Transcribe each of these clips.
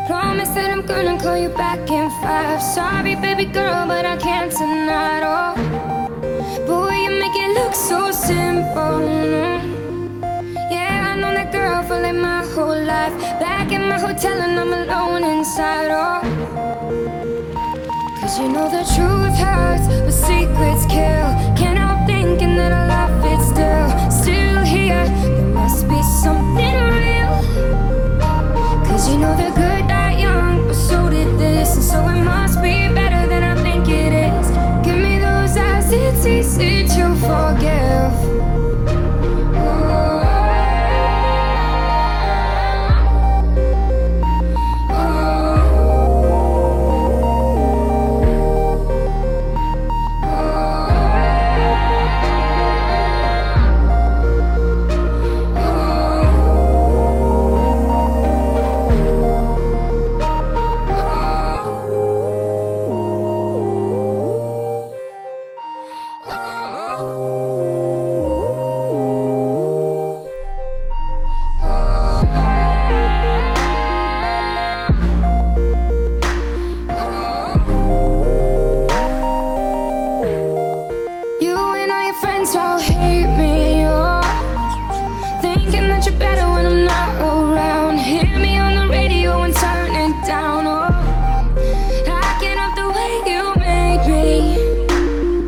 Promise that I'm gonna call you back in 5. Sorry, baby girl, but I can't tonight. Oh, boy, you make it look so simple. Yeah, I know that girl for like my whole life. Back in my hotel and I'm alone inside. Oh, 'cause you know the truth hurts, but secrets kill. Can't help thinking that I love it still. Still here, there must be something real. 'Cause you know the good die young, but so did this. And so it must be better than I think it is. Give me those eyes, it's easy to forgive.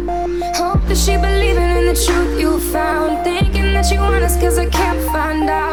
She believing in the truth you found, thinking that you want us 'cause I can't find out.